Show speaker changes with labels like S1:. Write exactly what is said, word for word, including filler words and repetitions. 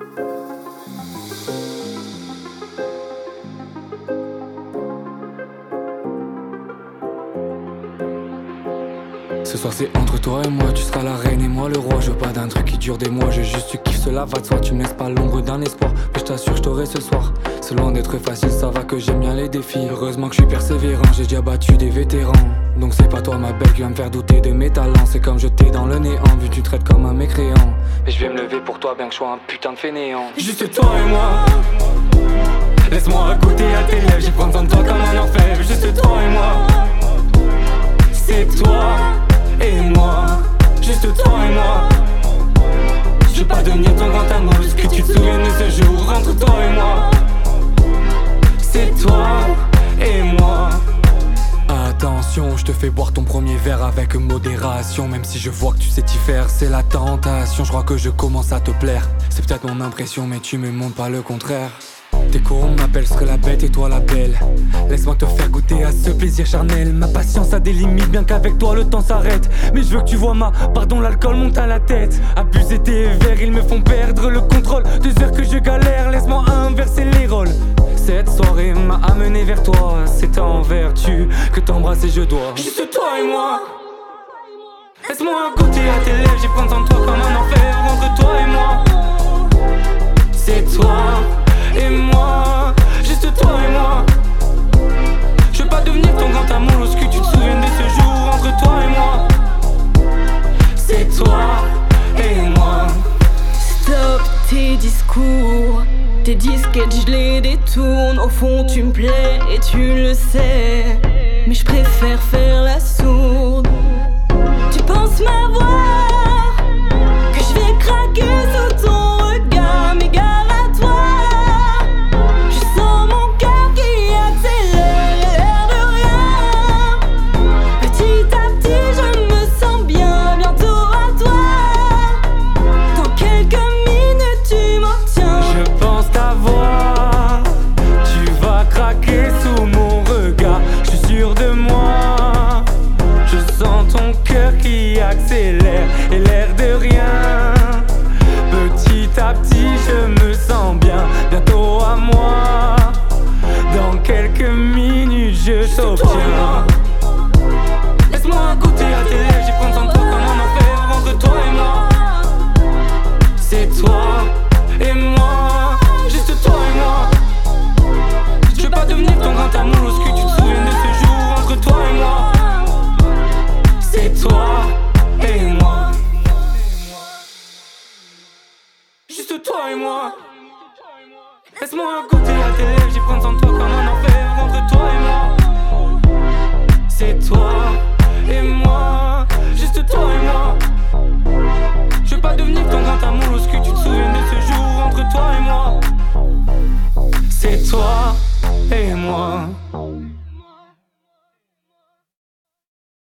S1: Ce soir c'est entre toi et moi, tu seras la reine et moi le roi. Je veux pas d'un truc qui dure des mois, je veux juste tu kiffes, cela va de soi. Tu me laisses pas l'ombre d'un espoir, mais je t'assure je t'aurai ce soir. C'est loin d'être facile, ça va que j'aime bien les défis. Heureusement que je suis persévérant, j'ai déjà battu des vétérans. Donc c'est pas toi ma belle qui va me faire douter de mes talents. C'est comme jeter dans le néant, vu que tu traites comme un mécréant. Mais je vais me lever pour toi bien que je sois un putain de fainéant. Juste toi et moi, laisse-moi goûter à tes lèvres, j'y prends soin de toi comme un orfèvre. Juste toi et moi, c'est toi et moi, juste toi et moi. Je veux pas devenir ton grand amour, juste que tu te souviennes de ce jour. Entre toi et moi, c'est toi et moi. Attention, je te fais boire ton premier verre avec modération. Même si je vois que tu sais t'y faire, c'est la tentation. Je crois que je commence à te plaire. C'est peut-être mon impression mais tu me montres pas le contraire. Tes corons m'appellent, serait la bête et toi la belle. Laisse-moi te faire goûter à ce plaisir charnel. Ma patience a des limites, bien qu'avec toi le temps s'arrête. Mais je veux que tu vois ma, pardon l'alcool monte à la tête. Abuser tes verres, ils me font perdre le contrôle. Deux heures que je galère, laisse-moi inverser les rôles. Cette soirée m'a amené vers toi. C'est en vertu que t'embrasser je dois. Juste toi et moi, laisse-moi goûter à tes lèvres, j'y prends soin de toi comme un enfer. Entre toi et moi, c'est toi et moi, juste toi et moi. Je veux pas devenir ton grand amour, lorsque tu te souviens de ce jour. Entre toi et moi, c'est toi et moi.
S2: Stop tes discours, tes disquettes je les détourne. Au fond tu me plais et tu le sais, mais je préfère faire la sourde. Tu penses m'avoir, que je vais craquer sous ton regard, mais gare à toi.
S1: Accélère et l'air de rien. Petit à petit je me sens bien, bientôt à moi. Dans quelques minutes je t'obtiens. Laisse-moi goûter à tes lèvres, j'y prends soin de toi comme un enfer. Entre toi et moi, c'est toi et moi, juste toi et moi. Je veux pas devenir ton grand amour, lorsque tu te souviens de ce jour. Entre toi et moi, c'est toi et moi, juste toi et moi. Laisse-moi goûter à tes lèvres, j'y prends soin de toi comme un enfer. Entre toi et moi, c'est toi et moi, juste toi et moi. Je veux pas devenir ton grand amour, lorsque tu te souviens de ce jour. Entre toi et moi, c'est toi et moi.